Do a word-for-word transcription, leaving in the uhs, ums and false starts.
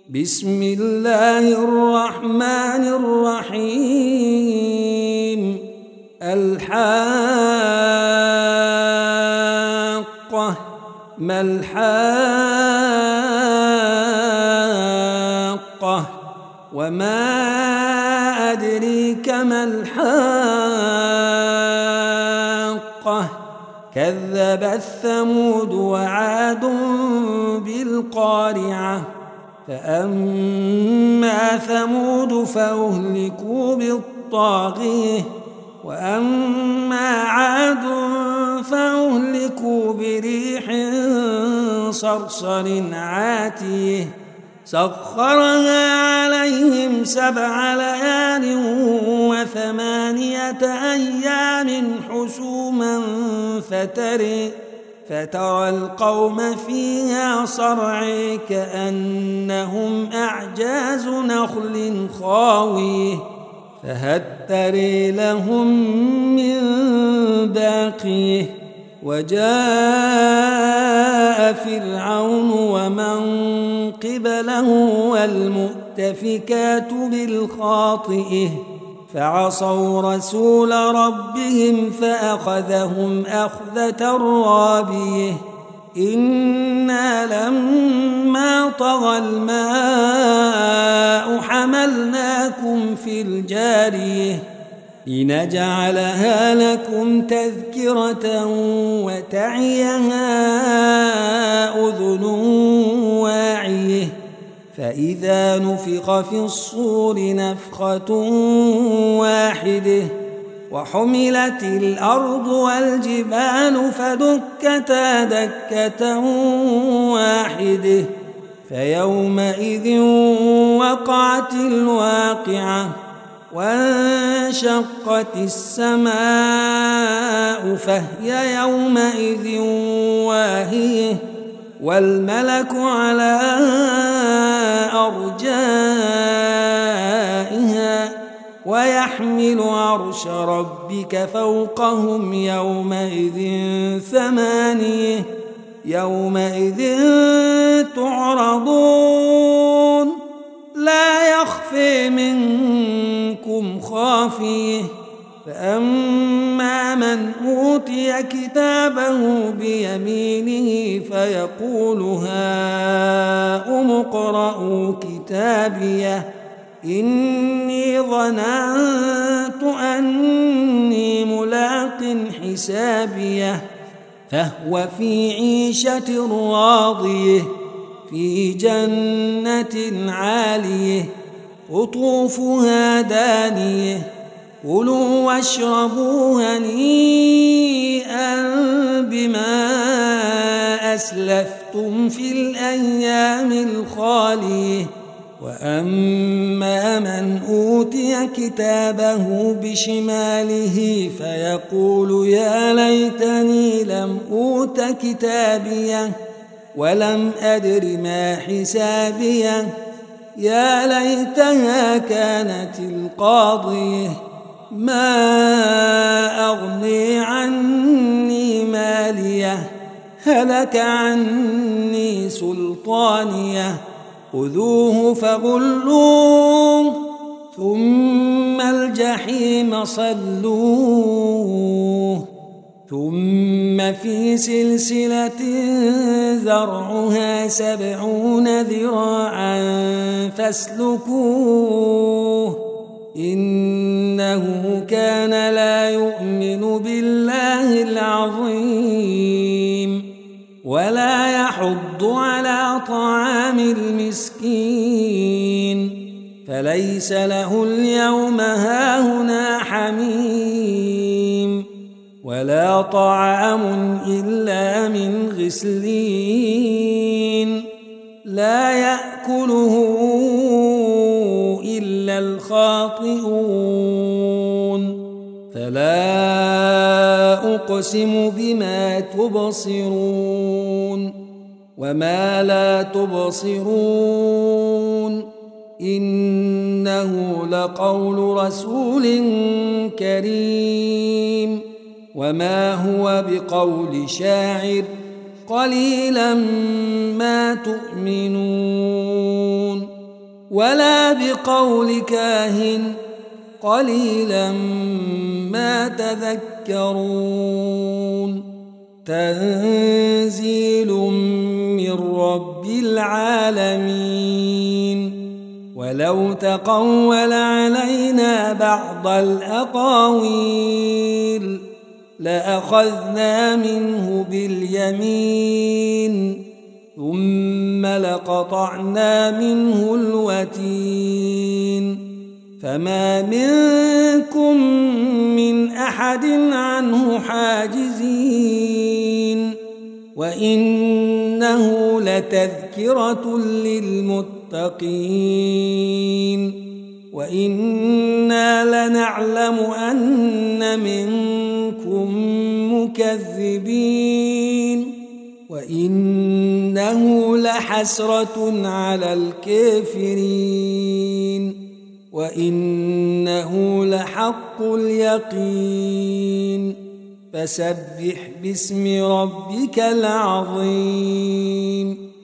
بسم الله الرحمن الرحيم. الحاقة ما الحاقة وما أدريك ما الحاقة كذبت ثمود وعاد بالقارعة فأما ثمود فأهلكوا بالطاغية وأما عاد فأهلكوا بريح صرصر عاتيه سخرها عليهم سبع ليال وثمانية أيام حسوما فتري فترى القوم فيها صرعى كأنهم أعجاز نخل خاوية فهل تري لهم من باقية وجاء فرعون ومن قبله والمؤتفكات بالخاطئة فعصوا رسول ربهم فأخذهم أخذة رابية إنا لما طغى الماء حملناكم في الجارية لنجعلها لكم تذكرة وتعيها أذن واعية فإذا نفخ في الصور نفخة واحدة وحملت الأرض والجبال فدكتا دكة واحدة فيومئذ وقعت الواقعة وانشقت السماء فهي يومئذ واهية والملك على أرجائها ويحمل عرش ربك فوقهم يومئذ ثمانية يومئذ تعرضون لا يخفي منكم خافية فأما من أوتي كتابه بيمينه فيقول هاؤم اقرءوا كتابيه إني ظننت أني ملاق حسابيه فهو في عيشة راضية في جنة عالية قطوفها دانية كلوا واشربوا هنيئا بما أسلفتم في الأيام الخالية وأما من أوتي كتابه بشماله فيقول يا ليتني لم أوت كتابيه ولم أدر ما حسابيه يا ليتها كانت القاضية ما أغني عني ماليه هلك عني سلطانيه خذوه فغلوه ثم الجحيم صلوه ثم في سلسلة ذرعها سبعون ذراعا فاسلكوه إنه كان لا يؤمن بالله العظيم ولا يحض على طعام المسكين فليس له اليوم هاهنا حميم ولا طعام إلا من غسلين لا يأكله إلا الخاطئون فلا أقسم بما تبصرون وما لا تبصرون إنه لقول رسول كريم وما هو بقول شاعر قليلا ما تؤمنون ولا بقول كاهن قليلا ما تذكرون تنزيل من رب العالمين ولو تقول علينا بعض الأقاويل لأخذنا منه باليمين ثم لقطعنا منه الوتين فما منكم من أحد عنه حاجزين وإنه لتذكرة للمتقين وإنا لنعلم أن منكم مكذبين وإنه لحسرة على الكافرين وإنه لحق اليقين فسبح باسم ربك العظيم